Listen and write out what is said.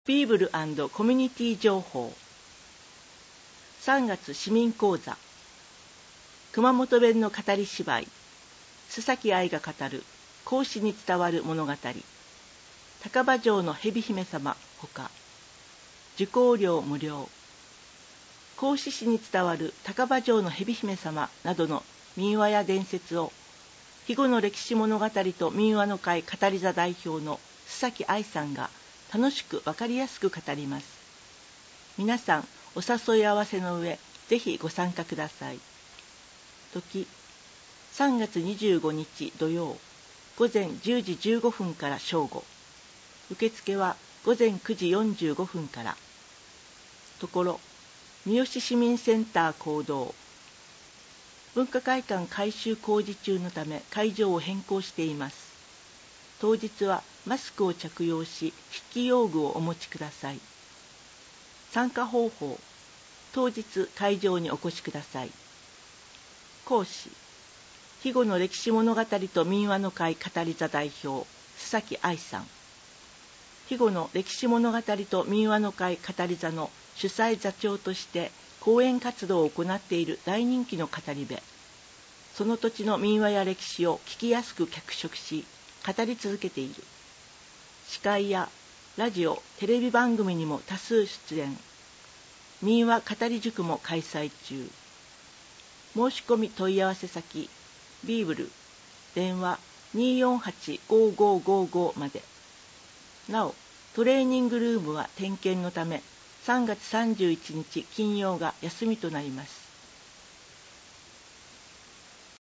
ビーブル&コミュニティ情報。3月市民講座。熊本弁の語り芝居。須崎愛が語る孔子に伝わる物語。高場城の蛇姫様ほか。受講料無料。孔子史に伝わる高場城の蛇姫様などの民話や伝説を、肥後の歴史物語と民話の会語り座代表の須崎愛さんが楽しくわかりやすく語ります。皆さんお誘い合わせの上、ぜひご参加ください。時、3月25日土曜、午前10時15分から正午。受付は午前9時45分から。ところ、三好市民センター講堂。文化会館改修工事中のため会場を変更しています。当日はマスクを着用し、筆記用具をお持ちください。参加方法、当日会場にお越しください。講師、肥後の歴史物語と民話の会語り座代表、須崎愛さん。肥後の歴史物語と民話の会語り座の主催座長として講演活動を行っている大人気の語り部。その土地の民話や歴史を聞きやすく脚色し、語り続けている。司会やラジオ、テレビ番組にも多数出演。民話語り塾も開催中。申し込み問い合わせ先、ビーブル、電話 248-5555 まで。なお、トレーニングルームは点検のため、3月31日金曜が休みとなります。